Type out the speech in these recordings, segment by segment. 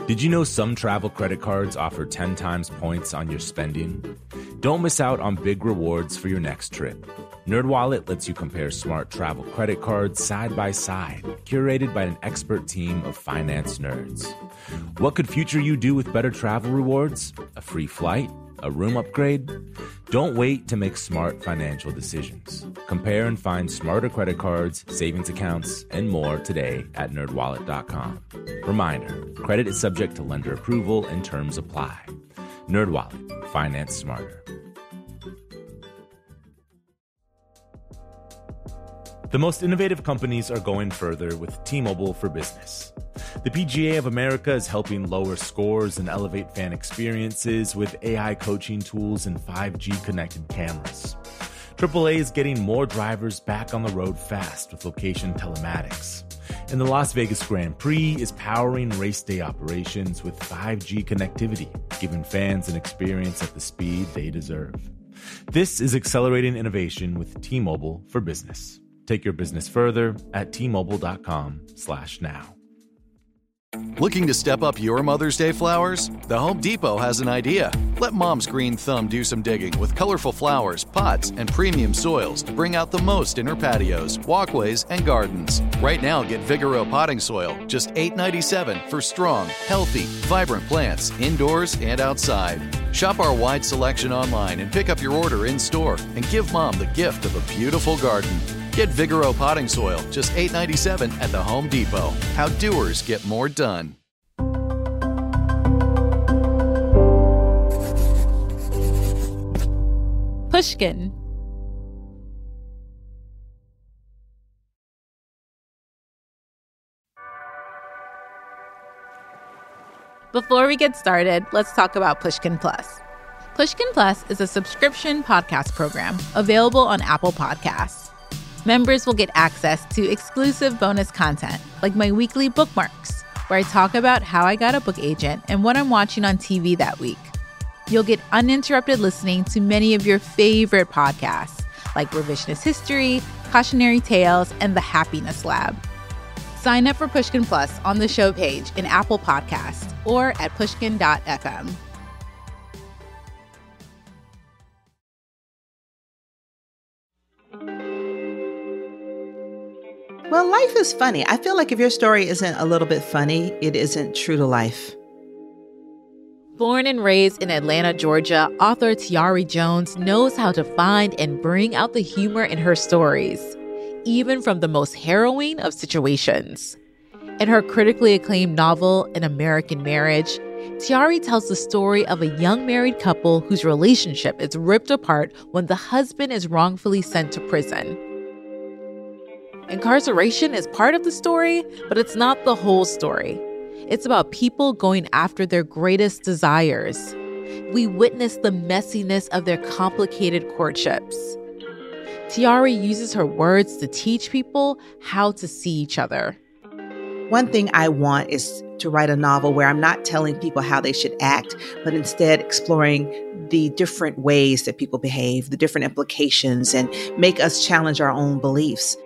Did you know some travel credit cards offer 10 times points on your spending? Don't miss out on big rewards for your next trip. NerdWallet lets you compare smart travel credit cards side by side, curated by an expert team of finance nerds. What could future you do with better travel rewards? A free flight? A room upgrade? Don't wait to make smart financial decisions. Compare and find smarter credit cards, savings accounts, and more today at nerdwallet.com. Reminder, credit is subject to lender approval and terms apply. NerdWallet, finance smarter. The most innovative companies are going further with T-Mobile for Business. The PGA of America is helping lower scores and elevate fan experiences with AI coaching tools and 5G connected cameras. AAA is getting more drivers back on the road fast with location telematics. And the Las Vegas Grand Prix is powering race day operations with 5G connectivity, giving fans an experience at the speed they deserve. This is accelerating innovation with T-Mobile for Business. Take your business further at T-Mobile.com/now. Looking to step up your Mother's Day flowers? The Home Depot has an idea. Let Mom's green thumb do some digging with colorful flowers, pots, and premium soils to bring out the most in her patios, walkways, and gardens. Right now, get Vigoro potting soil, just $8.97 for strong, healthy, vibrant plants indoors and outside. Shop our wide selection online and pick up your order in-store and give Mom the gift of a beautiful garden. Get Vigoro potting soil, just $8.97 at the Home Depot. How doers get more done. Pushkin. Before we get started, let's talk about Pushkin Plus. Pushkin Plus is a subscription podcast program available on Apple Podcasts. Members will get access to exclusive bonus content, like my weekly bookmarks, where I talk about how I got a book agent and what I'm watching on TV that week. You'll get uninterrupted listening to many of your favorite podcasts, like Revisionist History, Cautionary Tales, and The Happiness Lab. Sign up for Pushkin Plus on the show page in Apple Podcasts or at pushkin.fm. Well, life is funny. I feel like if your story isn't a little bit funny, it isn't true to life. Born and raised in Atlanta, Georgia, author Tayari Jones knows how to find and bring out the humor in her stories, even from the most harrowing of situations. In her critically acclaimed novel, An American Marriage, Tayari tells the story of a young married couple whose relationship is ripped apart when the husband is wrongfully sent to prison. Incarceration is part of the story, but it's not the whole story. It's about people going after their greatest desires. We witness the messiness of their complicated courtships. Tayari uses her words to teach people how to see each other. One thing I want is to write a novel where I'm not telling people how they should act, but instead exploring the different ways that people behave, the different implications, and make us challenge our own beliefs.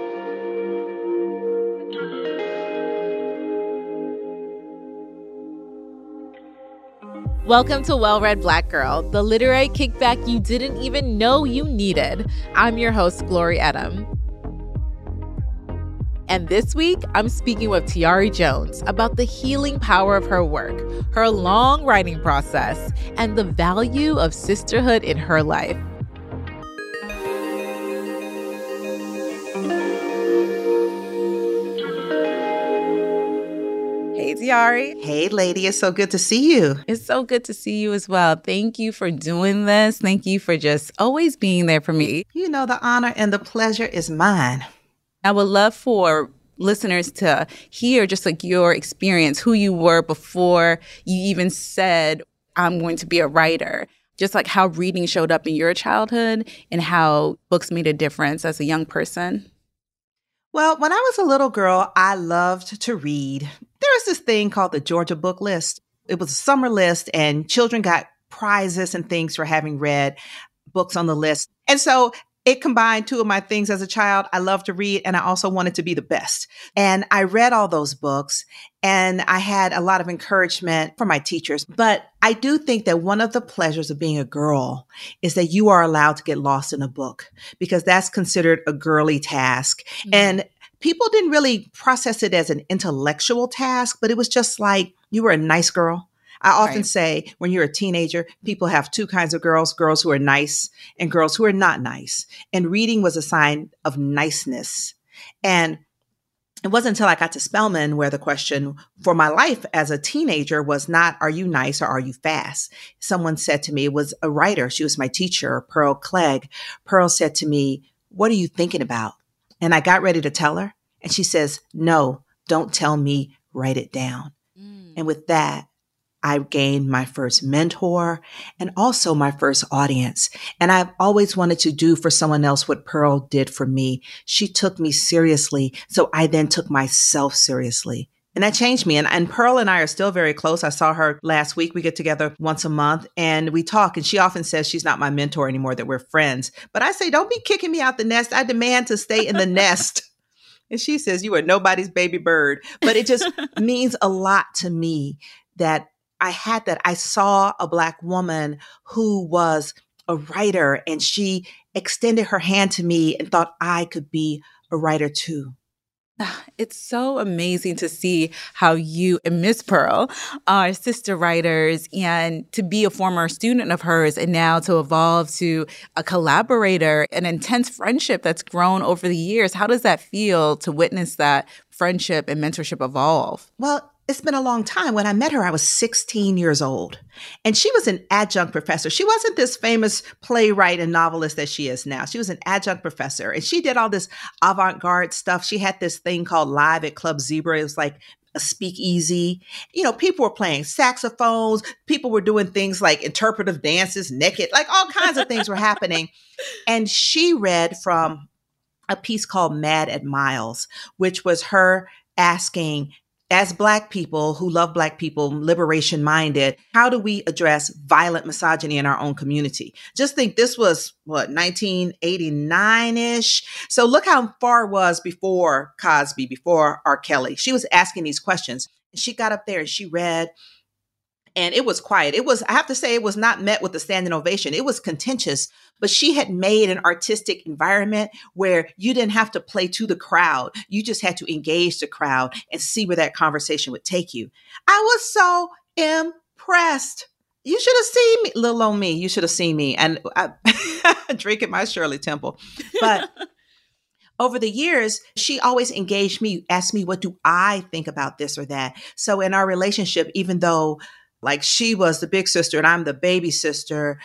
Welcome to Well-Read Black Girl, the literary kickback you didn't even know you needed. I'm your host, Glory Edom. And this week, I'm speaking with Tayari Jones about the healing power of her work, her long writing process, and the value of sisterhood in her life. Hey, Tayari. Hey, lady. It's so good to see you. It's so good to see you as well. Thank you for doing this. Thank you for just always being there for me. You know, the honor and the pleasure is mine. I would love for listeners to hear just like your experience, who you were before you even said, I'm going to be a writer. Just like how reading showed up in your childhood and how books made a difference as a young person. Well, when I was a little girl, I loved to read. There was this thing called the Georgia Book List. It was a summer list, and children got prizes and things for having read books on the list. And so it combined two of my things as a child. I loved to read and I also wanted to be the best. And I read all those books and I had a lot of encouragement from my teachers. But I do think that one of the pleasures of being a girl is that you are allowed to get lost in a book because that's considered a girly task. Mm-hmm. And people didn't really process it as an intellectual task, but it was just like you were a nice girl. I often say when you're a teenager, people have two kinds of girls who are nice and girls who are not nice. And reading was a sign of niceness. And it wasn't until I got to Spelman where the question for my life as a teenager was not, are you nice or are you fast? Someone said to me, it was a writer. She was my teacher, Pearl Clegg. Pearl said to me, what are you thinking about? And I got ready to tell her. And she says, no, don't tell me, write it down. And with that, I gained my first mentor and also my first audience. And I've always wanted to do for someone else what Pearl did for me. She took me seriously. So I then took myself seriously. And that changed me. And Pearl and I are still very close. I saw her last week. We get together once a month and we talk. And she often says she's not my mentor anymore, that we're friends. But I say, don't be kicking me out the nest. I demand to stay in the nest. And she says, you are nobody's baby bird. But it just means a lot to me that I had that. I saw a Black woman who was a writer and she extended her hand to me and thought I could be a writer too. It's so amazing to see how you and Miss Pearl are sister writers and to be a former student of hers and now to evolve to a collaborator, an intense friendship that's grown over the years. How does that feel to witness that friendship and mentorship evolve? Well, it's been a long time. When I met her, I was 16 years old and she was an adjunct professor. She wasn't this famous playwright and novelist that she is now. She was an adjunct professor and she did all this avant-garde stuff. She had this thing called Live at Club Zebra. It was like a speakeasy. You know, people were playing saxophones. People were doing things like interpretive dances, naked, like all kinds of things were happening. And she read from a piece called Mad at Miles, which was her asking, as Black people who love Black people, liberation minded, how do we address violent misogyny in our own community? Just think this was 1989-ish. So look how far it was before Cosby, before R. Kelly. She was asking these questions. She got up there and she read. And it was quiet. It was, I have to say, it was not met with a standing ovation. It was contentious, but she had made an artistic environment where you didn't have to play to the crowd. You just had to engage the crowd and see where that conversation would take you. I was so impressed. You should have seen me, little old me. You should have seen me. And I drinking my Shirley Temple. But over the years, she always engaged me, asked me, what do I think about this or that? So in our relationship, even though like she was the big sister and I'm the baby sister,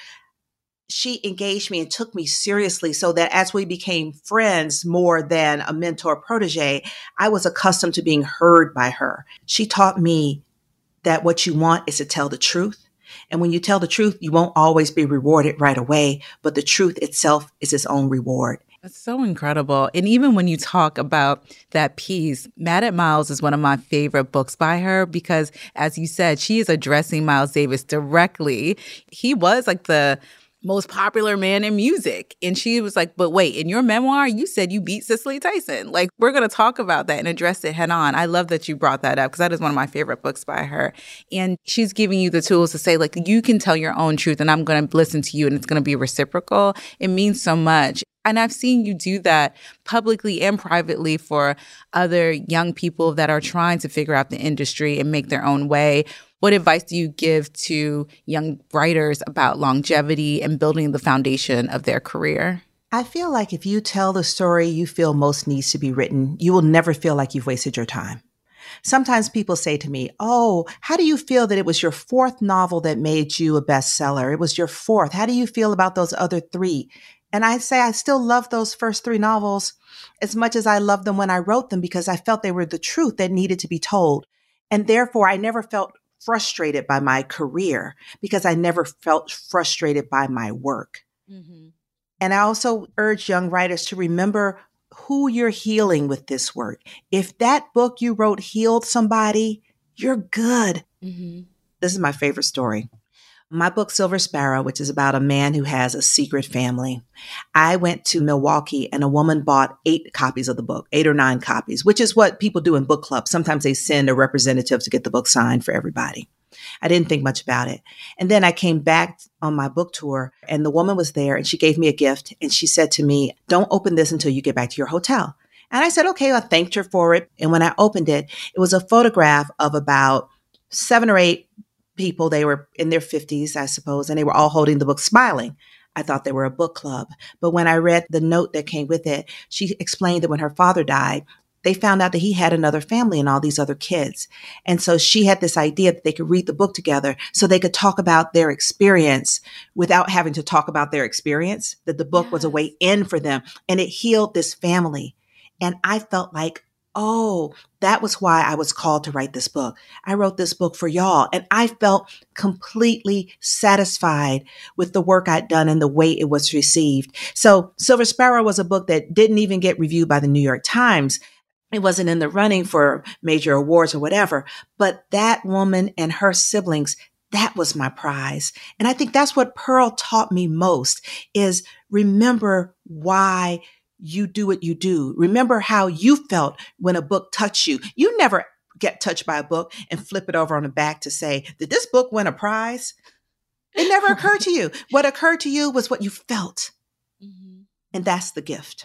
she engaged me and took me seriously so that as we became friends more than a mentor protege, I was accustomed to being heard by her. She taught me that what you want is to tell the truth. And when you tell the truth, you won't always be rewarded right away, but the truth itself is its own reward. That's so incredible. And even when you talk about that piece, Mad at Miles is one of my favorite books by her because, as you said, she is addressing Miles Davis directly. He was like the most popular man in music. And she was like, but wait, in your memoir, you said you beat Cicely Tyson. Like, we're going to talk about that and address it head on. I love that you brought that up because that is one of my favorite books by her. And she's giving you the tools to say, like, you can tell your own truth and I'm going to listen to you and it's going to be reciprocal. It means so much. And I've seen you do that publicly and privately for other young people that are trying to figure out the industry and make their own way. What advice do you give to young writers about longevity and building the foundation of their career? I feel like if you tell the story you feel most needs to be written, you will never feel like you've wasted your time. Sometimes people say to me, oh, how do you feel that it was your fourth novel that made you a bestseller? It was your fourth. How do you feel about those other three? And I say I still love those first three novels as much as I loved them when I wrote them because I felt they were the truth that needed to be told. And therefore, I never felt frustrated by my career because I never felt frustrated by my work. Mm-hmm. And I also urge young writers to remember who you're healing with this work. If that book you wrote healed somebody, you're good. Mm-hmm. This is my favorite story. My book, Silver Sparrow, which is about a man who has a secret family. I went to Milwaukee and a woman bought 8 copies of the book, 8 or 9 copies, which is what people do in book clubs. Sometimes they send a representative to get the book signed for everybody. I didn't think much about it. And then I came back on my book tour and the woman was there and she gave me a gift. And she said to me, don't open this until you get back to your hotel. And I said, okay, I thanked her for it. And when I opened it, it was a photograph of about 7 or 8 people. They were in their 50s, I suppose, and they were all holding the book smiling. I thought they were a book club. But when I read the note that came with it, she explained that when her father died, they found out that he had another family and all these other kids. And so she had this idea that they could read the book together so they could talk about their experience without having to talk about their experience, that the book was a way in for them. And it healed this family. And I felt like, oh, that was why I was called to write this book. I wrote this book for y'all. And I felt completely satisfied with the work I'd done and the way it was received. So Silver Sparrow was a book that didn't even get reviewed by the New York Times. It wasn't in the running for major awards or whatever. But that woman and her siblings, that was my prize. And I think that's what Pearl taught me most is remember why you do what you do. Remember how you felt when a book touched you. You never get touched by a book and flip it over on the back to say, did this book win a prize? It never occurred to you. What occurred to you was what you felt. Mm-hmm. And that's the gift.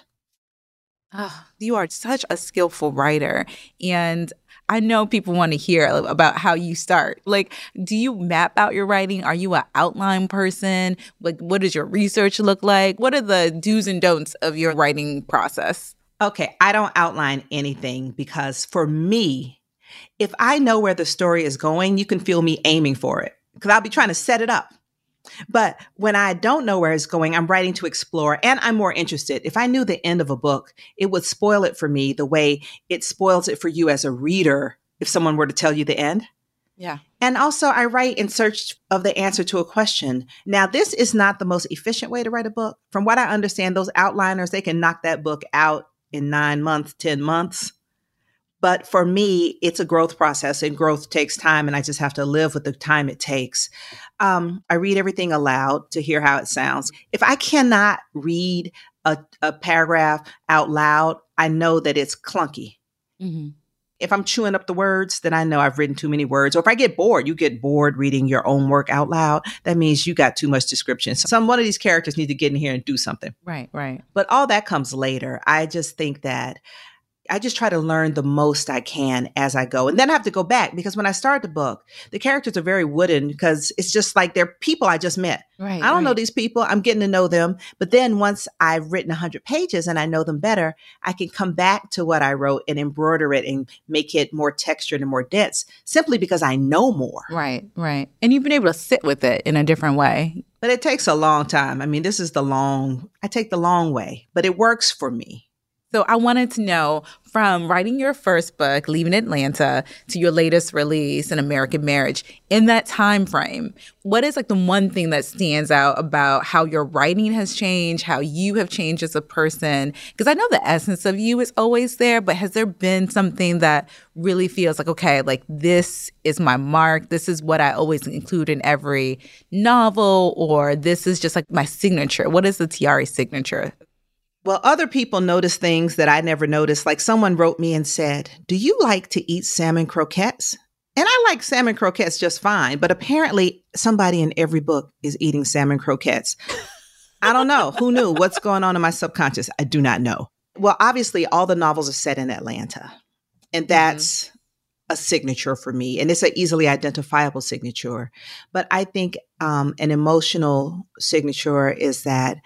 Oh, you are such a skillful writer. And I know people want to hear about how you start. Like, do you map out your writing? Are you an outline person? Like, what does your research look like? What are the do's and don'ts of your writing process? Okay, I don't outline anything because for me, if I know where the story is going, you can feel me aiming for it because I'll be trying to set it up. But when I don't know where it's going, I'm writing to explore and I'm more interested. If I knew the end of a book, it would spoil it for me the way it spoils it for you as a reader if someone were to tell you the end. Yeah. And also I write in search of the answer to a question. Now, this is not the most efficient way to write a book. From what I understand, those outliners, they can knock that book out in 9 months, 10 months. But for me, it's a growth process and growth takes time and I just have to live with the time it takes. I read everything aloud to hear how it sounds. If I cannot read a paragraph out loud, I know that it's clunky. Mm-hmm. If I'm chewing up the words, then I know I've written too many words. Or if I get bored, you get bored reading your own work out loud. That means you got too much description. So one of these characters need to get in here and do something. Right, right. But all that comes later. I just think that I just try to learn the most I can as I go. And then I have to go back because when I started the book, the characters are very wooden because it's just like they're people I just met. Right, I don't know these people. I'm getting to know them. But then once I've written 100 pages and I know them better, I can come back to what I wrote and embroider it and make it more textured and more dense simply because I know more. Right, right. And you've been able to sit with it in a different way. But it takes a long time. I mean, I take the long way, but it works for me. So I wanted to know, from writing your first book, Leaving Atlanta, to your latest release, An American Marriage, in that time frame, what is like the one thing that stands out about how your writing has changed, how you have changed as a person? Because I know the essence of you is always there, but has there been something that really feels like, okay, like this is my mark, this is what I always include in every novel, or this is just like my signature? What is the Tiare signature? Well, other people notice things that I never noticed. Like someone wrote me and said, do you like to eat salmon croquettes? And I like salmon croquettes just fine. But apparently somebody in every book is eating salmon croquettes. I don't know. Who knew? What's going on in my subconscious? I do not know. Well, obviously, all the novels are set in Atlanta. And that's a signature for me. And it's an easily identifiable signature. But I think an emotional signature is that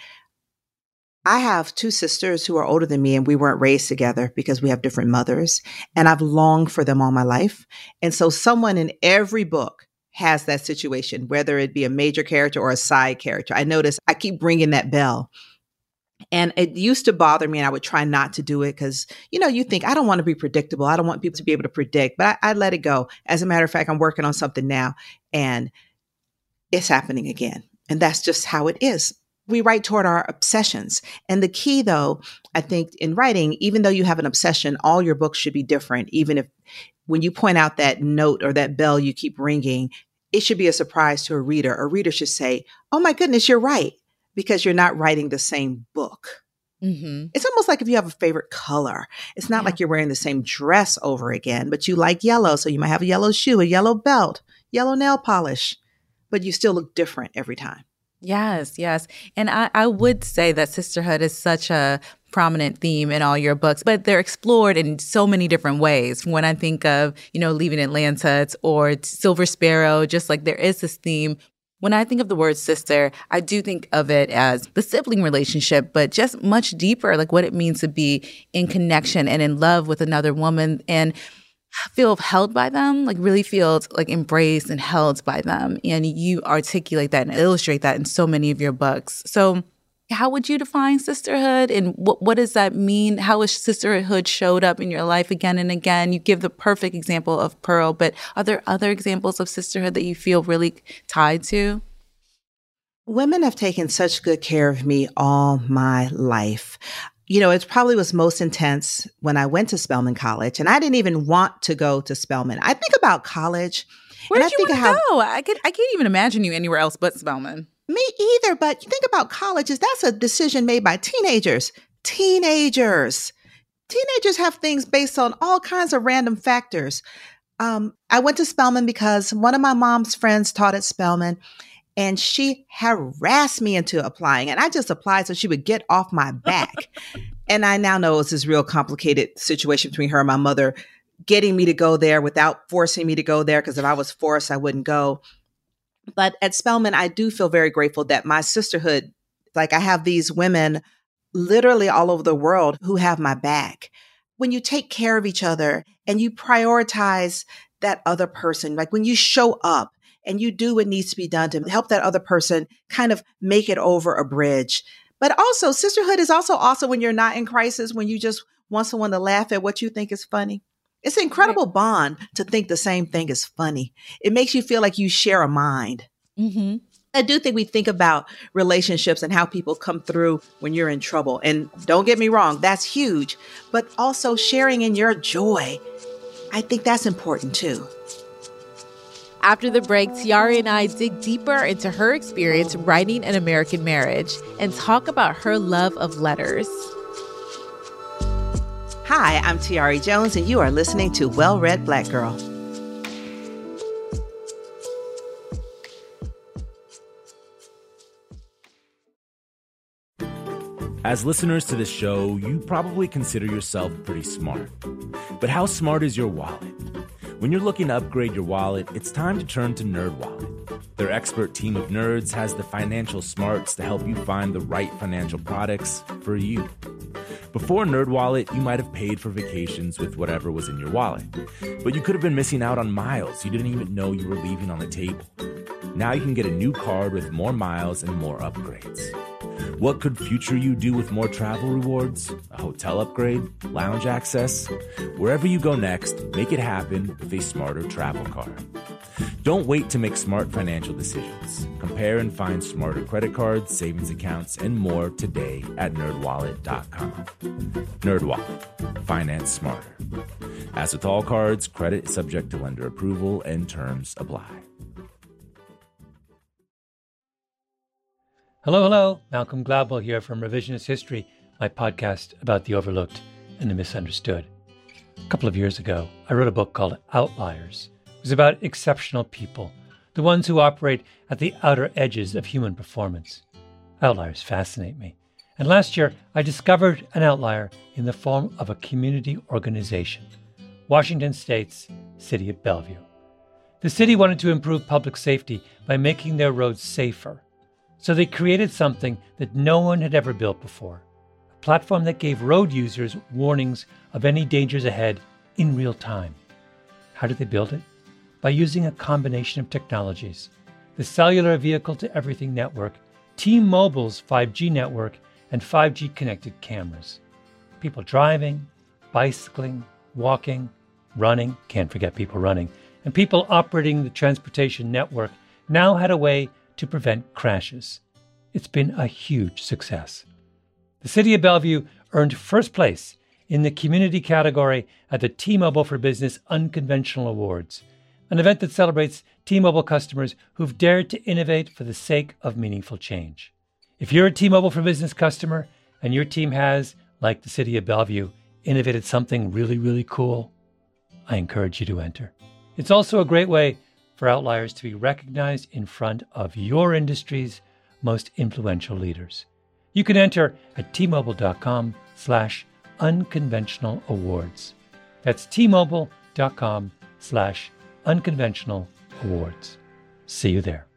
I have 2 sisters who are older than me and we weren't raised together because we have different mothers. And I've longed for them all my life. And so someone in every book has that situation, whether it be a major character or a side character. I notice I keep ringing that bell. And it used to bother me and I would try not to do it because, you think I don't want to be predictable. I don't want people to be able to predict, but I let it go. As a matter of fact, I'm working on something now and it's happening again. And that's just how it is. We write toward our obsessions. And the key, though, I think in writing, even though you have an obsession, all your books should be different. Even if when you point out that note or that bell you keep ringing, it should be a surprise to a reader. A reader should say, oh my goodness, you're right, because you're not writing the same book. Mm-hmm. It's almost like if you have a favorite color. It's not like you're wearing the same dress over again, but you like yellow. So you might have a yellow shoe, a yellow belt, yellow nail polish, but you still look different every time. Yes, yes. And I would say that sisterhood is such a prominent theme in all your books, but they're explored in so many different ways. When I think of, Leaving Atlanta or Silver Sparrow, just like there is this theme. When I think of the word sister, I do think of it as the sibling relationship, but just much deeper, like what it means to be in connection and in love with another woman and feel held by them, like really feel like embraced and held by them. And you articulate that and illustrate that in so many of your books. So how would you define sisterhood, and what does that mean? How has sisterhood showed up in your life again and again? You give the perfect example of Pearl, but are there other examples of sisterhood that you feel really tied to? Women have taken such good care of me all my life. It probably was most intense when I went to Spelman College, and I didn't even want to go to Spelman. I think about college. Where did you want to go? I can't even imagine you anywhere else but Spelman. Me either, but you think about colleges, that's a decision made by teenagers. Teenagers have things based on all kinds of random factors. I went to Spelman because one of my mom's friends taught at Spelman, and she harassed me into applying. And I just applied so she would get off my back. And I now know it's this real complicated situation between her and my mother, getting me to go there without forcing me to go there, because if I was forced, I wouldn't go. But at Spelman, I do feel very grateful that my sisterhood, like I have these women literally all over the world who have my back. When you take care of each other and you prioritize that other person, like when you show up and you do what needs to be done to help that other person kind of make it over a bridge. But also, sisterhood is also awesome when you're not in crisis, when you just want someone to laugh at what you think is funny. It's an incredible bond to think the same thing is funny. It makes you feel like you share a mind. Mm-hmm. I do think we think about relationships and how people come through when you're in trouble. And don't get me wrong, that's huge. But also sharing in your joy, I think that's important too. After the break, Tiare and I dig deeper into her experience writing An American Marriage and talk about her love of letters. Hi, I'm Tiare Jones, and you are listening to Well-Read Black Girl. As listeners to this show, you probably consider yourself pretty smart. But how smart is your wallet? When you're looking to upgrade your wallet, it's time to turn to NerdWallet. Their expert team of nerds has the financial smarts to help you find the right financial products for you. Before NerdWallet, you might have paid for vacations with whatever was in your wallet. But you could have been missing out on miles you didn't even know you were leaving on the table. Now you can get a new card with more miles and more upgrades. What could future you do with more travel rewards? A hotel upgrade? Lounge access? Wherever you go next, make it happen with a smarter travel card. Don't wait to make smart financial decisions. Compare and find smarter credit cards, savings accounts, and more today at nerdwallet.com. NerdWallet. Finance smarter. As with all cards, credit is subject to lender approval and terms apply. Hello. Malcolm Gladwell here from Revisionist History, my podcast about the overlooked and the misunderstood. A couple of years ago, I wrote a book called Outliers. It was about exceptional people, the ones who operate at the outer edges of human performance. Outliers fascinate me. And last year, I discovered an outlier in the form of a community organization, Washington State's City of Bellevue. The city wanted to improve public safety by making their roads safer. So they created something that no one had ever built before, a platform that gave road users warnings of any dangers ahead in real time. How did they build it? By using a combination of technologies: the Cellular Vehicle-to-Everything Network, T-Mobile's 5G network, and 5G connected cameras. People driving, bicycling, walking, running, can't forget people running, and people operating the transportation network now had a way to prevent crashes. It's been a huge success. The City of Bellevue earned first place in the community category at the T-Mobile for Business Unconventional Awards. an event that celebrates T-Mobile customers who've dared to innovate for the sake of meaningful change. If you're a T-Mobile for Business customer and your team has, like the City of Bellevue, innovated something really, really cool, I encourage you to enter. It's also a great way for Outliers to be recognized in front of your industry's most influential leaders. You can enter at T-Mobile.com/unconventional awards. That's T-Mobile.com/unconventional awards. See you there.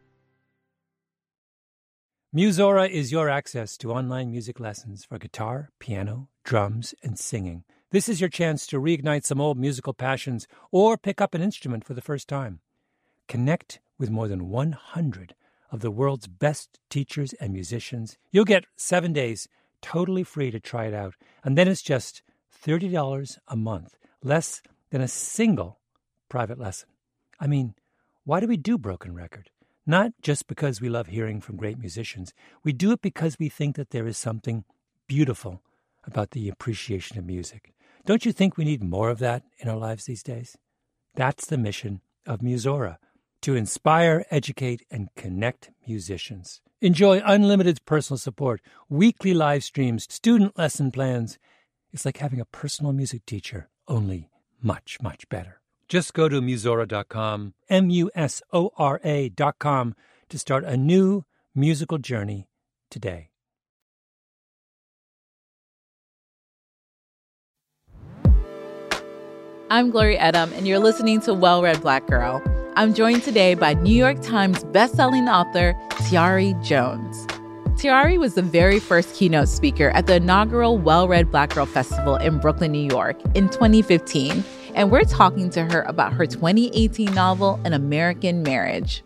Musora is your access to online music lessons for guitar, piano, drums, and singing. This is your chance to reignite some old musical passions or pick up an instrument for the first time. Connect with more than 100 of the world's best teachers and musicians. You'll get 7 days totally free to try it out. And then it's just $30 a month, less than a single private lesson. I mean, why do we do Broken Record? Not just because we love hearing from great musicians. We do it because we think that there is something beautiful about the appreciation of music. Don't you think we need more of that in our lives these days? That's the mission of Musora, to inspire, educate, and connect musicians. Enjoy unlimited personal support, weekly live streams, student lesson plans. It's like having a personal music teacher, only much, much better. Just go to Musora.com, Musora.com, to start a new musical journey today. I'm Gloria Edom, and you're listening to Well-Read Black Girl. I'm joined today by New York Times bestselling author Tayari Jones. Tayari was the very first keynote speaker at the inaugural Well-Read Black Girl Festival in Brooklyn, New York in 2015, and we're talking to her about her 2018 novel, An American Marriage.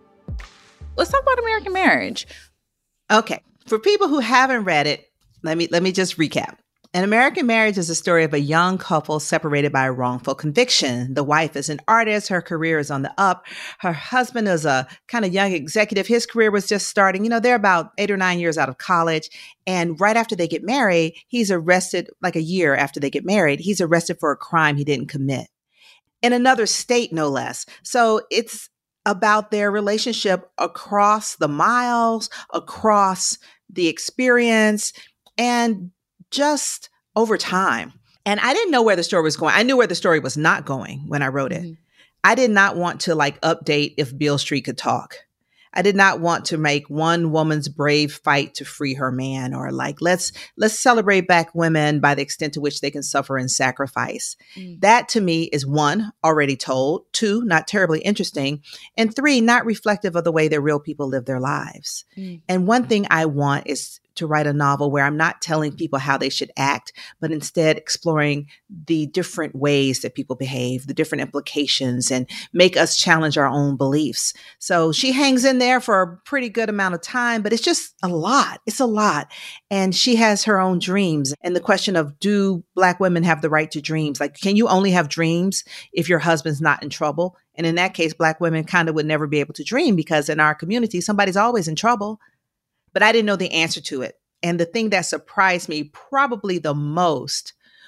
Let's talk about American Marriage. Okay, for people who haven't read it, let me just recap. An American Marriage is a story of a young couple separated by a wrongful conviction. The wife is an artist. Her career is on the up. Her husband is a kind of young executive. His career was just starting. They're about 8 or 9 years out of college. And right after they get married, he's arrested, like a year after they get married, he's arrested for a crime he didn't commit in another state, no less. So it's about their relationship across the miles, across the experience, and just over time. And I didn't know where the story was going. I knew where the story was not going when I wrote it. Mm-hmm. I did not want to update If Beale Street Could Talk. I did not want to make one woman's brave fight to free her man, or let's celebrate Black women by the extent to which they can suffer and sacrifice. Mm. That to me is 1, already told, 2, not terribly interesting, and 3, not reflective of the way that real people live their lives. Mm. And one thing I want is to write a novel where I'm not telling people how they should act, but instead exploring the different ways that people behave, the different implications, and make us challenge our own beliefs. So she hangs in there for a pretty good amount of time, but it's just a lot. It's a lot. And she has her own dreams. And the question of, do Black women have the right to dreams? Can you only have dreams if your husband's not in trouble? And in that case, Black women kind of would never be able to dream, because in our community, somebody's always in trouble. But I didn't know the answer to it. And the thing that surprised me probably the most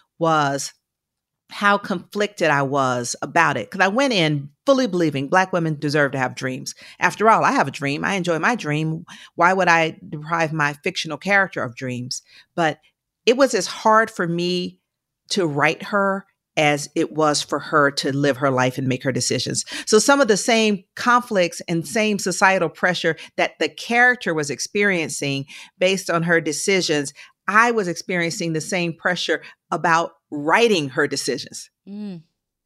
was how conflicted I was about it. Because I went in fully believing Black women deserve to have dreams. After all, I have a dream. I enjoy my dream. Why would I deprive my fictional character of dreams? But it was as hard for me to write her as it was for her to live her life and make her decisions. So some of the same conflicts and same societal pressure that the character was experiencing based on her decisions, I was experiencing the same pressure about writing her decisions. Mm.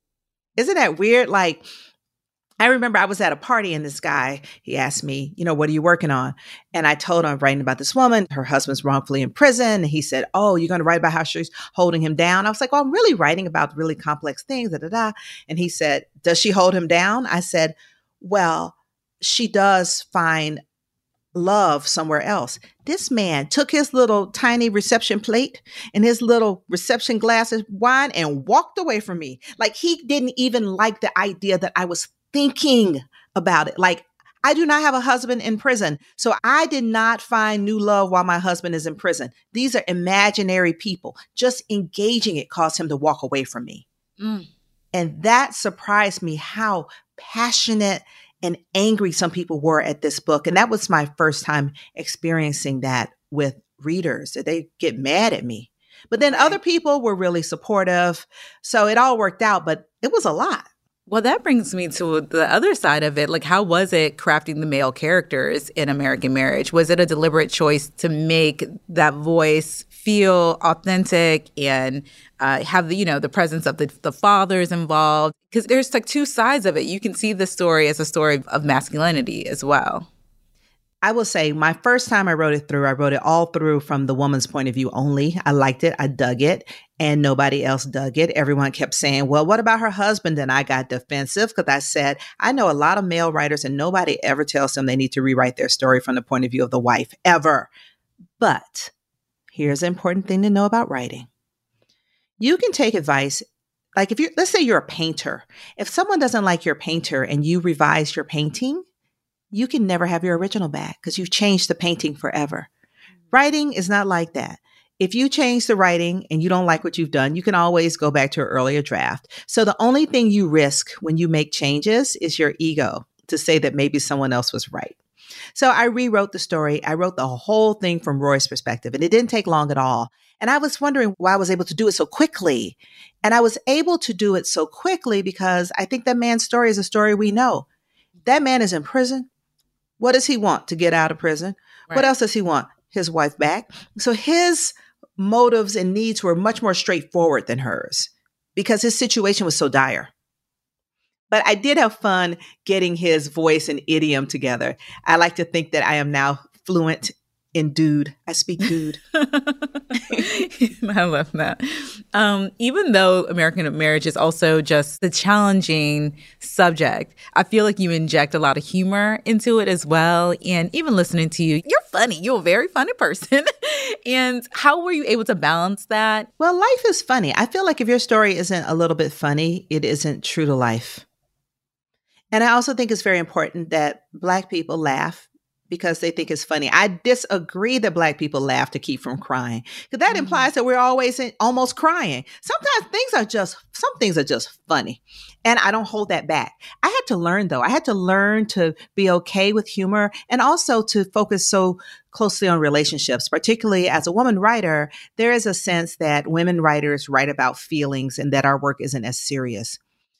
Isn't that weird? I remember I was at a party and this guy, he asked me, what are you working on? And I told him I'm writing about this woman. Her husband's wrongfully in prison. And he said, oh, you're going to write about how she's holding him down? I was like, well, I'm really writing about really complex things. And he said, does she hold him down? I said, well, she does find love somewhere else. This man took his little tiny reception plate and his little reception glass of wine and walked away from me. He didn't even like the idea that I was thinking about it. I do not have a husband in prison, so I did not find new love while my husband is in prison. These are imaginary people. Just engaging it caused him to walk away from me. Mm. And that surprised me how passionate and angry some people were at this book. And that was my first time experiencing that with readers, that they get mad at me. But then other people were really supportive. So it all worked out, but it was a lot. Well, that brings me to the other side of it. Like, how was it crafting the male characters in American Marriage? Was it a deliberate choice to make that voice feel authentic and have the presence of the fathers involved? Because there's like two sides of it. You can see the story as a story of masculinity as well. I will say my first time I wrote it all through from the woman's point of view only. I liked it. I dug it. And nobody else dug it. Everyone kept saying, well, what about her husband? And I got defensive because I said, I know a lot of male writers and nobody ever tells them they need to rewrite their story from the point of view of the wife, ever. But here's an important thing to know about writing. You can take advice. Like let's say you're a painter. If someone doesn't like your painter and you revise your painting, you can never have your original back because you've changed the painting forever. Writing is not like that. If you change the writing and you don't like what you've done, you can always go back to an earlier draft. So the only thing you risk when you make changes is your ego to say that maybe someone else was right. So I rewrote the story. I wrote the whole thing from Roy's perspective, and it didn't take long at all. And I was wondering why I was able to do it so quickly. And I was able to do it so quickly because I think that man's story is a story we know. That man is in prison. What does he want to get out of prison? Right. What else does he want? His wife back. So his motives and needs were much more straightforward than hers because his situation was so dire. But I did have fun getting his voice and idiom together. I like to think that I am now fluent in dude. I speak dude. I love that. Even though American Marriage is also just a challenging subject, I feel like you inject a lot of humor into it as well. And even listening to you, you're funny. You're a very funny person. And how were you able to balance that? Well, life is funny. I feel like if your story isn't a little bit funny, it isn't true to life. And I also think it's very important that Black people laugh because they think it's funny. I disagree that Black people laugh to keep from crying, because that implies that we're always almost crying. Sometimes some things are just funny, and I don't hold that back. I had to learn, though. I had to learn to be okay with humor and also to focus so closely on relationships. Particularly as a woman writer, there is a sense that women writers write about feelings and that our work isn't as serious.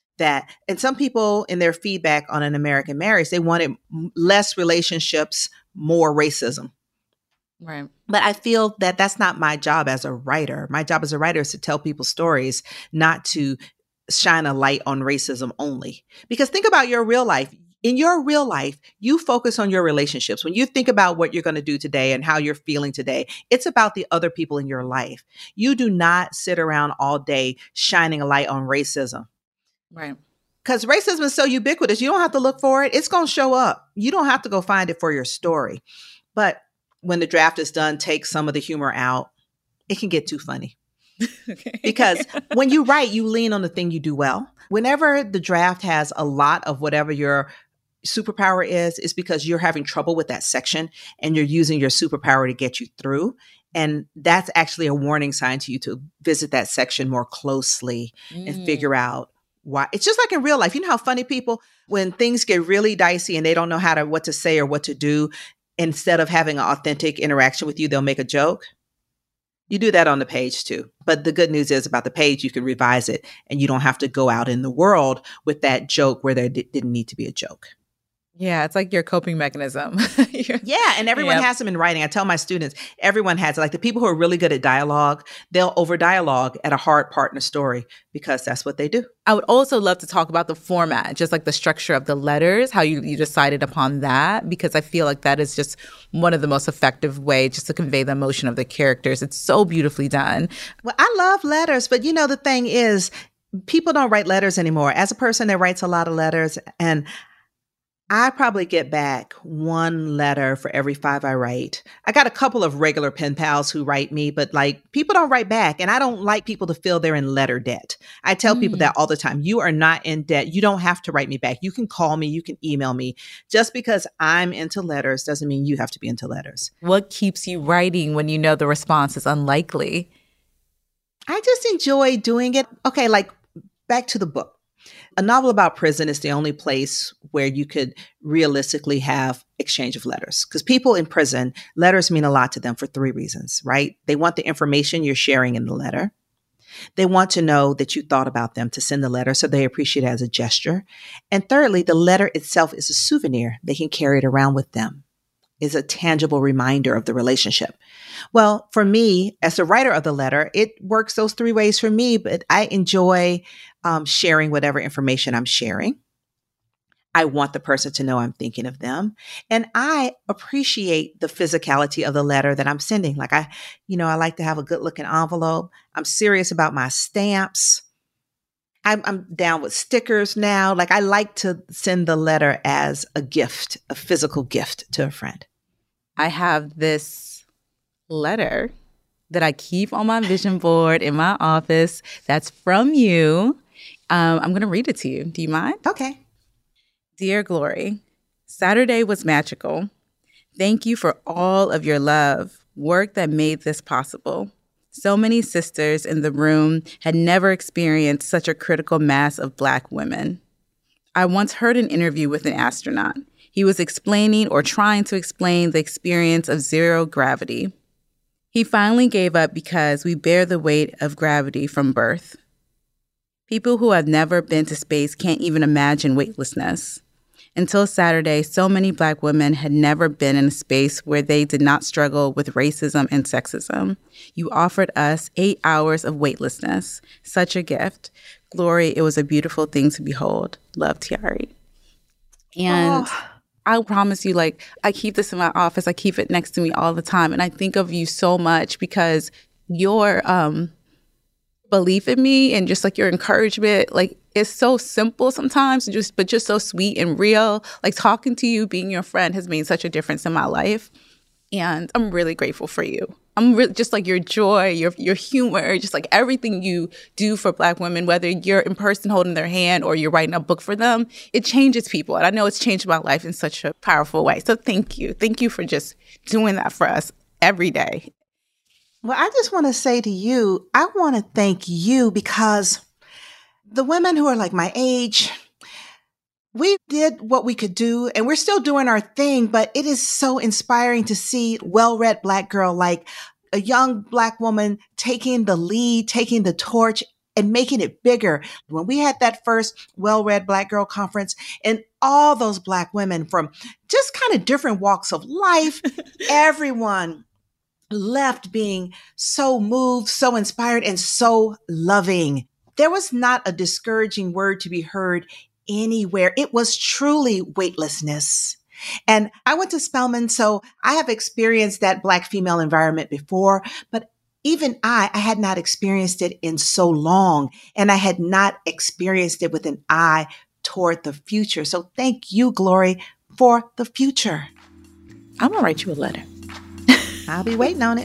And some people in their feedback on An American Marriage, they wanted less relationships, more racism. Right. But I feel that that's not my job as a writer. My job as a writer is to tell people stories, not to shine a light on racism only. Because think about your real life. In your real life, you focus on your relationships. When you think about what you're going to do today and how you're feeling today, it's about the other people in your life. You do not sit around all day shining a light on racism. Right. Because racism is so ubiquitous. You don't have to look for it. It's going to show up. You don't have to go find it for your story. But when the draft is done, take some of the humor out. It can get too funny. Okay. Because when you write, you lean on the thing you do well. Whenever the draft has a lot of whatever your superpower is, it's because you're having trouble with that section and you're using your superpower to get you through. And that's actually a warning sign to you to visit that section more closely and figure out why. It's just like in real life. You know how funny people, when things get really dicey and they don't know what to say or what to do, instead of having an authentic interaction with you, they'll make a joke. You do that on the page too. But the good news is about the page, you can revise it and you don't have to go out in the world with that joke where there didn't need to be a joke. Yeah, it's like your coping mechanism. Yeah, and everyone has them in writing. I tell my students, everyone has it. Like the people who are really good at dialogue, they'll over dialogue at a hard part in a story because that's what they do. I would also love to talk about the format, just like the structure of the letters, how you decided upon that, because I feel like that is just one of the most effective ways just to convey the emotion of the characters. It's so beautifully done. Well, I love letters, but the thing is, people don't write letters anymore. As a person that writes a lot of letters, and I probably get back one letter for every 5 I write. I got a couple of regular pen pals who write me, but people don't write back. And I don't like people to feel they're in letter debt. I tell people that all the time. You are not in debt. You don't have to write me back. You can call me. You can email me. Just because I'm into letters doesn't mean you have to be into letters. What keeps you writing when you know the response is unlikely? I just enjoy doing it. Okay, back to the book. A novel about prison is the only place where you could realistically have exchange of letters. Because people in prison, letters mean a lot to them for 3 reasons, right? They want the information you're sharing in the letter. They want to know that you thought about them to send the letter, so they appreciate it as a gesture. And thirdly, the letter itself is a souvenir. They can carry it around with them. It's a tangible reminder of the relationship. Well, for me, as the writer of the letter, it works those 3 ways for me, but I enjoy sharing whatever information I'm sharing. I want the person to know I'm thinking of them. And I appreciate the physicality of the letter that I'm sending. Like I like to have a good looking envelope. I'm serious about my stamps. I'm down with stickers now. Like I like to send the letter as a gift, a physical gift to a friend. I have this letter that I keep on my vision board in my office that's from you. I'm going to read it to you. Do you mind? Okay. Dear Glory, Saturday was magical. Thank you for all of your love, work that made this possible. So many sisters in the room had never experienced such a critical mass of Black women. I once heard an interview with an astronaut. He was explaining or trying to explain the experience of zero gravity. He finally gave up because we bear the weight of gravity from birth. People who have never been to space can't even imagine weightlessness. Until Saturday, so many Black women had never been in a space where they did not struggle with racism and sexism. You offered us 8 hours of weightlessness. Such a gift. Glory, it was a beautiful thing to behold. Love, Tiari. And I promise you, like, I keep this in my office. I keep it next to me all the time. And I think of you so much because your belief in me and just like your encouragement, like it's so simple sometimes, but just so sweet and real. Like talking to you, being your friend has made such a difference in my life. And I'm really grateful for you. I'm really just like your joy, your humor, just like everything you do for Black women, whether you're in person holding their hand or you're writing a book for them, it changes people. And I know it's changed my life in such a powerful way. So thank you. Thank you for just doing that for us every day. Well, I just want to say to you, I want to thank you because the women who are like my age, we did what we could do and we're still doing our thing, but it is so inspiring to see well-read Black girl, like a young Black woman taking the lead, taking the torch and making it bigger. When we had that first well-read Black girl conference and all those Black women from just kind of different walks of life, everyone left being so moved, so inspired, and so loving. There was not a discouraging word to be heard anywhere. It was truly weightlessness. And I went to Spelman, so I have experienced that Black female environment before, but even I had not experienced it in so long, and I had not experienced it with an eye toward the future. So thank you, Glory, for the future. I'm going to write you a letter. I'll be waiting on it.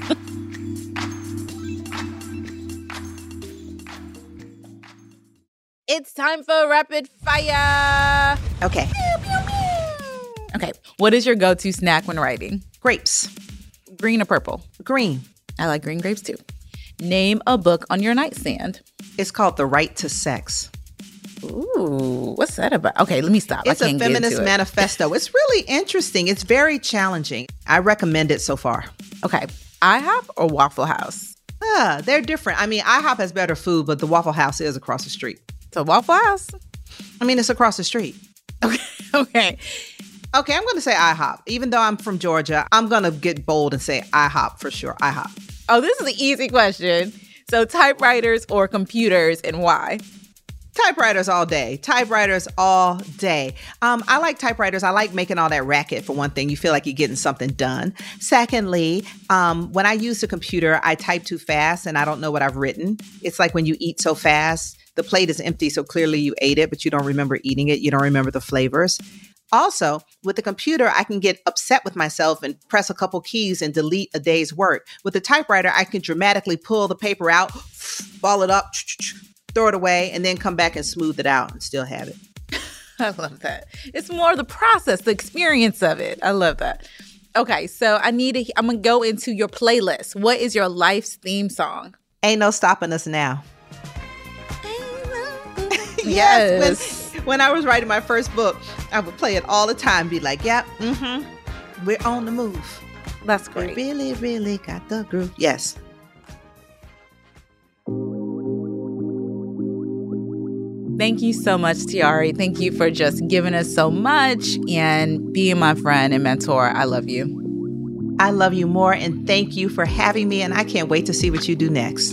It's time for rapid fire. Okay. Okay. What is your go-to snack when writing? Grapes. Green or purple? Green. I like green grapes too. Name a book on your nightstand. It's called The Right to Sex. Ooh, what's that about? Okay, let me stop. It's a feminist manifesto. It's really interesting. It's very challenging. I recommend it so far. Okay. IHOP or Waffle House? They're different. I mean, IHOP has better food, but the Waffle House is across the street. So Waffle House? I mean, it's across the street. Okay. Okay, I'm going to say IHOP. Even though I'm from Georgia, I'm going to get bold and say IHOP for sure. IHOP. Oh, this is an easy question. So typewriters or computers and why? Typewriters all day. Typewriters all day. I like typewriters. I like making all that racket, for one thing. You feel like you're getting something done. Secondly, when I use the computer, I type too fast and I don't know what I've written. It's like when you eat so fast, the plate is empty, so clearly you ate it, but you don't remember eating it. You don't remember the flavors. Also, with the computer, I can get upset with myself and press a couple keys and delete a day's work. With the typewriter, I can dramatically pull the paper out, ball it up, throw it away, and then come back and smooth it out and still have it. I love that. It's more the process, the experience of it. I love that. Okay, so I'm going to go into your playlist. What is your life's theme song? Ain't No Stopping Us Now. Yes. When I was writing my first book, I would play it all the time. Be like, "Yep, we're on the move. That's great. We really, really got the groove." Yes. Thank you so much, Tiare. Thank you for just giving us so much and being my friend and mentor. I love you. I love you more, and thank you for having me, and I can't wait to see what you do next.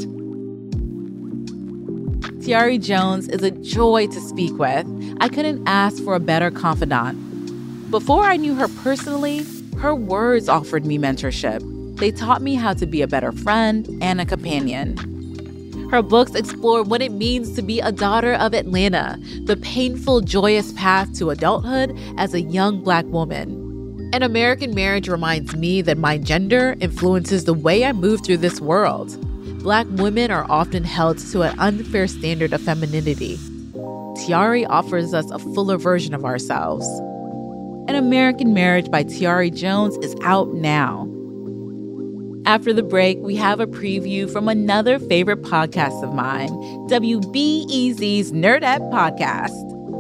Tiare Jones is a joy to speak with. I couldn't ask for a better confidant. Before I knew her personally, her words offered me mentorship. They taught me how to be a better friend and a companion. Her books explore what it means to be a daughter of Atlanta, the painful, joyous path to adulthood as a young Black woman. An American Marriage reminds me that my gender influences the way I move through this world. Black women are often held to an unfair standard of femininity. Tiare offers us a fuller version of ourselves. An American Marriage by Tiare Jones is out now. After the break, we have a preview from another favorite podcast of mine, WBEZ's Nerdette Podcast.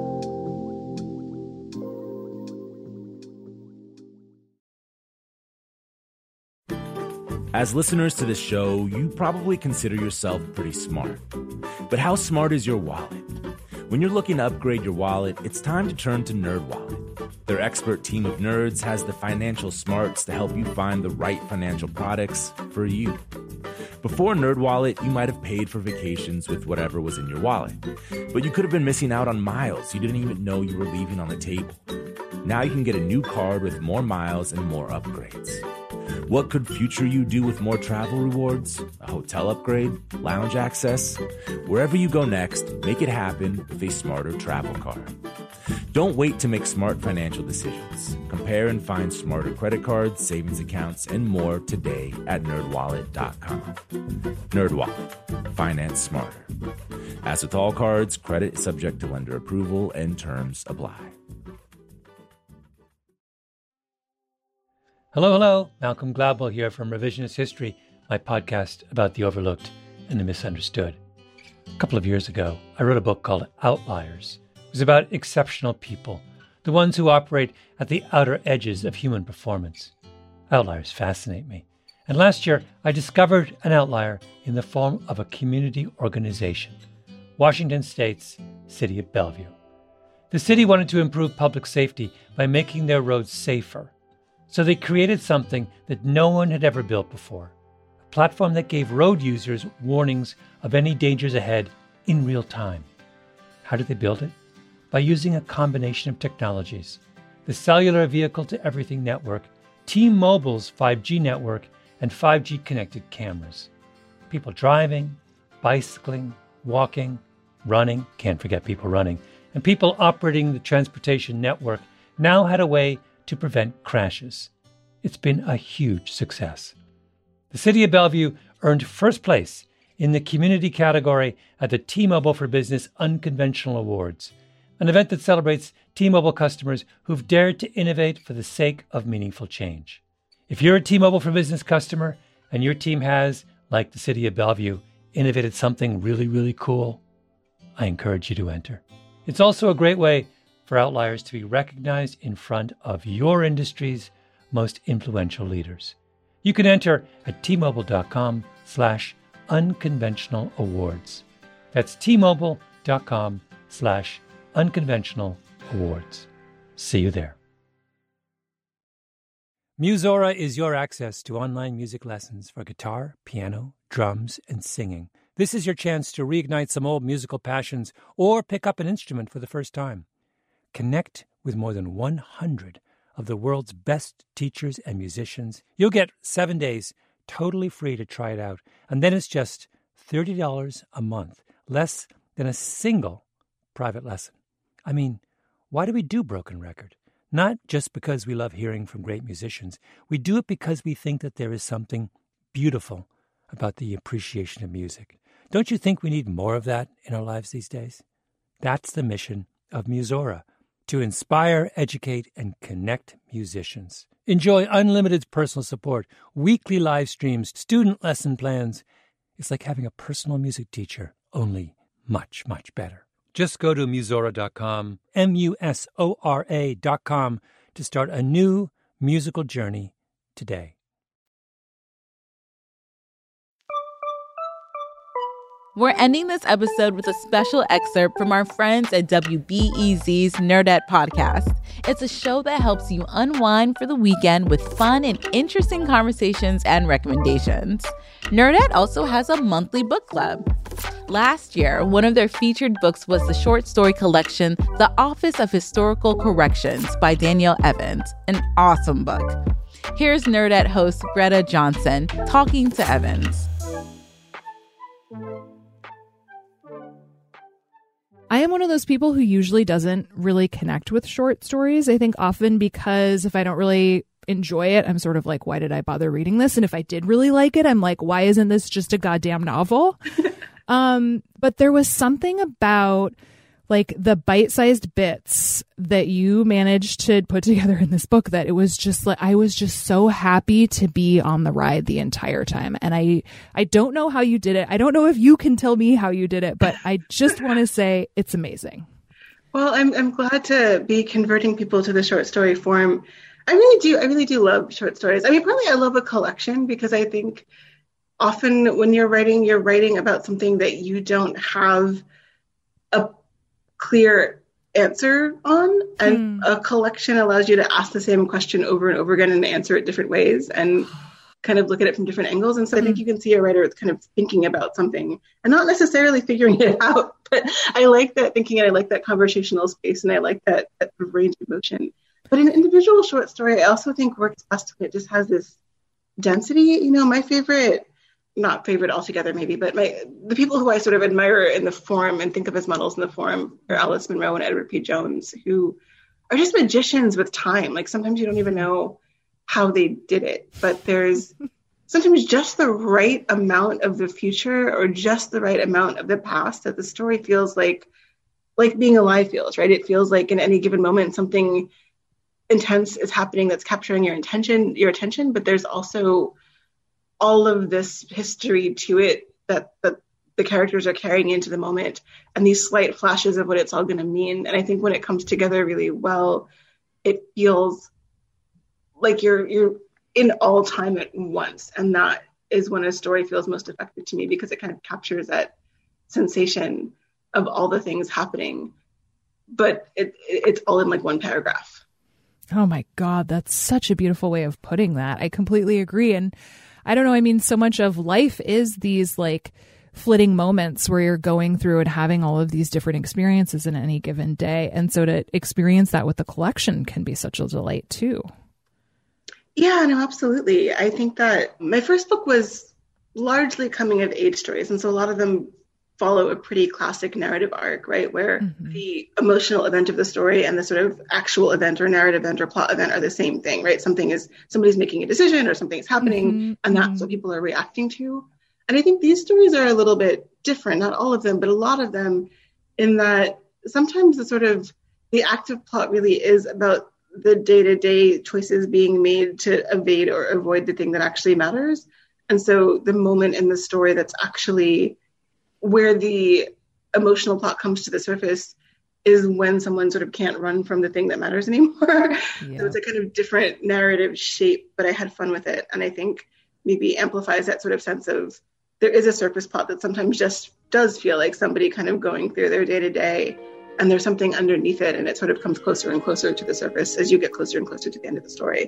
As listeners to this show, you probably consider yourself pretty smart. But how smart is your wallet? When you're looking to upgrade your wallet, it's time to turn to NerdWallet. Their expert team of nerds has the financial smarts to help you find the right financial products for you. Before NerdWallet, you might have paid for vacations with whatever was in your wallet. But you could have been missing out on miles you didn't even know you were leaving on the table. Now you can get a new card with more miles and more upgrades. What could future you do with more travel rewards? A hotel upgrade? Lounge access? Wherever you go next, make it happen with a smarter travel card. Don't wait to make smart financial decisions. Compare and find smarter credit cards, savings accounts, and more today at NerdWallet.com. NerdWallet. Finance smarter. As with all cards, credit is subject to lender approval and terms apply. Hello. Malcolm Gladwell here from Revisionist History, my podcast about the overlooked and the misunderstood. A couple of years ago, I wrote a book called Outliers. It was about exceptional people, the ones who operate at the outer edges of human performance. Outliers fascinate me. And last year, I discovered an outlier in the form of a community organization, Washington State's City of Bellevue. The city wanted to improve public safety by making their roads safer. So they created something that no one had ever built before, a platform that gave road users warnings of any dangers ahead in real time. How did they build it? By using a combination of technologies: the Cellular Vehicle-to-Everything Network, T-Mobile's 5G network, and 5G connected cameras. People driving, bicycling, walking, running, can't forget people running, and people operating the transportation network now had a way to prevent crashes. It's been a huge success. The City of Bellevue earned first place in the community category at the T-Mobile for Business Unconventional Awards, an event that celebrates T-Mobile customers who've dared to innovate for the sake of meaningful change. If you're a T-Mobile for Business customer and your team has, like the City of Bellevue, innovated something really, really cool, I encourage you to enter. It's also a great way for outliers to be recognized in front of your industry's most influential leaders. You can enter at tmobile.com/unconventional awards. That's tmobile.com/unconventional awards. See you there. Musora is your access to online music lessons for guitar, piano, drums, and singing. This is your chance to reignite some old musical passions or pick up an instrument for the first time. Connect with more than 100 of the world's best teachers and musicians. You'll get 7 days totally free to try it out, and then it's just $30 a month, less than a single private lesson. I mean, why do we do Broken Record? Not just because we love hearing from great musicians. We do it because we think that there is something beautiful about the appreciation of music. Don't you think we need more of that in our lives these days? That's the mission of Musora, to inspire, educate, and connect musicians. Enjoy unlimited personal support, weekly live streams, student lesson plans. It's like having a personal music teacher, only much, much better. Just go to Musora.com, MUSORA.com, to start a new musical journey today. We're ending this episode with a special excerpt from our friends at WBEZ's Nerdette podcast. It's a show that helps you unwind for the weekend with fun and interesting conversations and recommendations. Nerdette also has a monthly book club. Last year, one of their featured books was the short story collection, The Office of Historical Corrections by Danielle Evans, an awesome book. Here's Nerdette host Greta Johnson talking to Evans. I am one of those people who usually doesn't really connect with short stories. I think often because if I don't really enjoy it, I'm sort of like, why did I bother reading this? And if I did really like it, I'm like, why isn't this just a goddamn novel? But there was something about like the bite-sized bits that you managed to put together in this book that it was just like, I was just so happy to be on the ride the entire time. And I don't know how you did it. I don't know if you can tell me how you did it, but I just want to say it's amazing. Well, I'm glad to be converting people to the short story form. I really do love short stories. I mean, partly I love a collection because I think often when you're writing about something that you don't have a clear answer on, and a collection allows you to ask the same question over and over again and answer it different ways and kind of look at it from different angles. And so I think you can see a writer that's kind of thinking about something and not necessarily figuring it out, but I like that thinking and I like that conversational space and I like that range of motion. But an individual short story, I also think works best when it just has this density. You know, my favorite, not favorite altogether maybe, but the people who I sort of admire in the form and think of as models in the form are Alice Munro and Edward P. Jones, who are just magicians with time. Like sometimes you don't even know how they did it, but there's sometimes just the right amount of the future or just the right amount of the past that the story feels like being alive feels, right? It feels like in any given moment something intense is happening that's capturing your attention, but there's also all of this history to it that the characters are carrying into the moment and these slight flashes of what it's all going to mean. And I think when it comes together really well, it feels like you're in all time at once. And that is when a story feels most effective to me because it kind of captures that sensation of all the things happening, but it's all in like one paragraph. Oh my God, that's such a beautiful way of putting that. I completely agree. And I don't know, I mean, so much of life is these like flitting moments where you're going through and having all of these different experiences in any given day. And so to experience that with the collection can be such a delight too. Yeah, no, absolutely. I think that my first book was largely coming of age stories. And so a lot of them follow a pretty classic narrative arc, right? Where the emotional event of the story and the sort of actual event or narrative event or plot event are the same thing, right? Somebody's making a decision or something is happening and that's what people are reacting to. And I think these stories are a little bit different, not all of them, but a lot of them in that sometimes the active plot really is about the day-to-day choices being made to evade or avoid the thing that actually matters. And so the moment in the story that's actually where the emotional plot comes to the surface is when someone sort of can't run from the thing that matters anymore. Yeah. So it's a kind of different narrative shape, but I had fun with it. And I think maybe amplifies that sort of sense of there is a surface plot that sometimes just does feel like somebody kind of going through their day-to-day and there's something underneath it and it sort of comes closer and closer to the surface as you get closer and closer to the end of the story.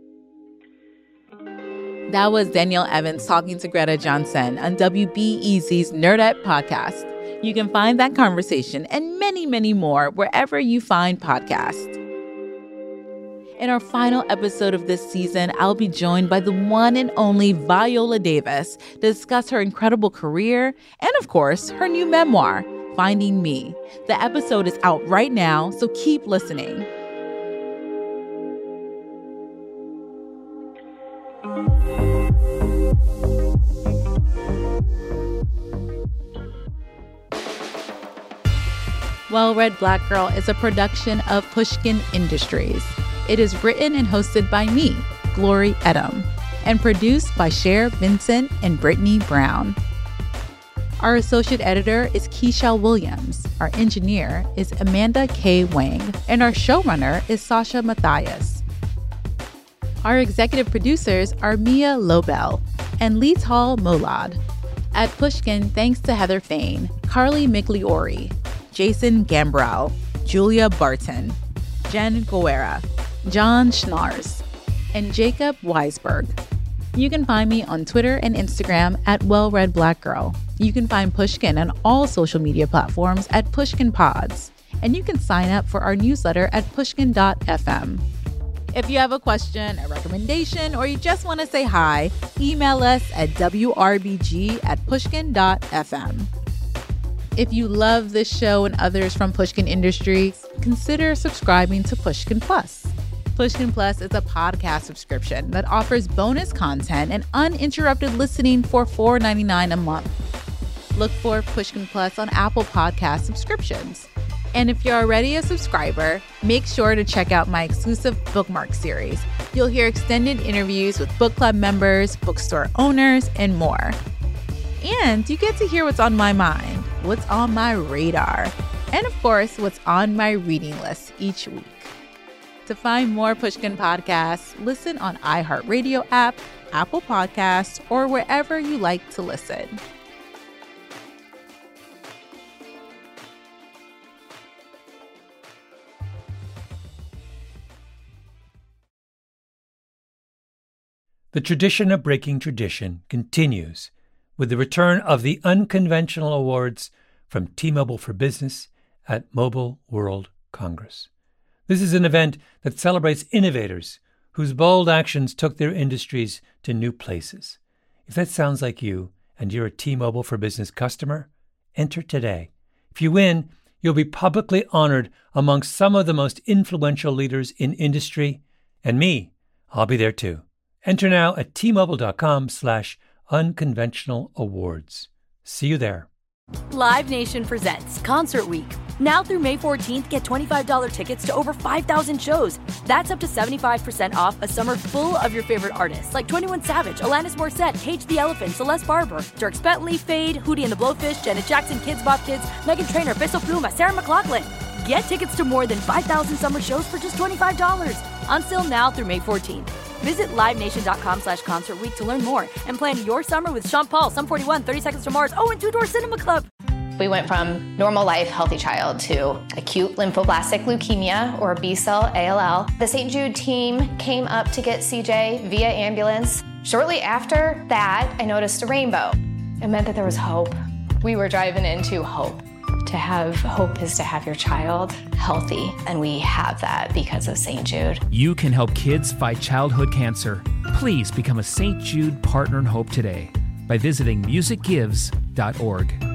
That was Danielle Evans talking to Greta Johnson on WBEZ's Nerdette podcast. You can find that conversation and many, many more wherever you find podcasts. In our final episode of this season, I'll be joined by the one and only Viola Davis to discuss her incredible career and, of course, her new memoir, Finding Me. The episode is out right now, so keep listening. Well-Read Black Girl is a production of Pushkin Industries. It is written and hosted by me, Glory Edom, and produced by Cher Vincent and Brittany Brown. Our associate editor is Keishel Williams. Our engineer is Amanda K. Wang. And our showrunner is Sasha Matthias. Our executive producers are Mia Lobel and Lital Molad. At Pushkin, thanks to Heather Fain, Carly Migliori, Jason Gambrell, Julia Barton, Jen Guerra, John Schnars, and Jacob Weisberg. You can find me on Twitter and Instagram at WellReadBlackGirl. You can find Pushkin on all social media platforms at Pushkin Pods. And you can sign up for our newsletter at pushkin.fm. If you have a question, a recommendation, or you just want to say hi, email us at wrbg@pushkin.fm. If you love this show and others from Pushkin Industries, consider subscribing to Pushkin Plus. Pushkin Plus is a podcast subscription that offers bonus content and uninterrupted listening for $4.99 a month. Look for Pushkin Plus on Apple Podcast subscriptions. And if you're already a subscriber, make sure to check out my exclusive bookmark series. You'll hear extended interviews with book club members, bookstore owners, and more. And you get to hear what's on my mind, what's on my radar, and of course, what's on my reading list each week. To find more Pushkin podcasts, listen on iHeartRadio app, Apple Podcasts, or wherever you like to listen. The tradition of breaking tradition continues with the return of the Unconventional Awards from T-Mobile for Business at Mobile World Congress. This is an event that celebrates innovators whose bold actions took their industries to new places. If that sounds like you and you're a T-Mobile for Business customer, enter today. If you win, you'll be publicly honored amongst some of the most influential leaders in industry. And me, I'll be there too. Enter now at tmobile.com/unconventional awards. See you there. Live Nation presents Concert Week. Now through May 14th, get $25 tickets to over 5,000 shows. That's up to 75% off a summer full of your favorite artists like 21 Savage, Alanis Morissette, Cage the Elephant, Celeste Barber, Dierks Bentley, Fade, Hootie and the Blowfish, Janet Jackson, Kidz Bop Kids, Meghan Trainor, Peso Pluma, Sarah McLachlan. Get tickets to more than 5,000 summer shows for just $25. Until now through May 14th. Visit LiveNation.com/Concert Week to learn more and plan your summer with Sean Paul, Sum 41, 30 Seconds to Mars, and Two Door Cinema Club. We went from normal life, healthy child to acute lymphoblastic leukemia, or B-cell ALL. The St. Jude team came up to get CJ via ambulance. Shortly after that, I noticed a rainbow. It meant that there was hope. We were driving into hope. To have hope is to have your child healthy, and we have that because of St. Jude. You can help kids fight childhood cancer. Please become a St. Jude Partner in Hope today by visiting musicgives.org.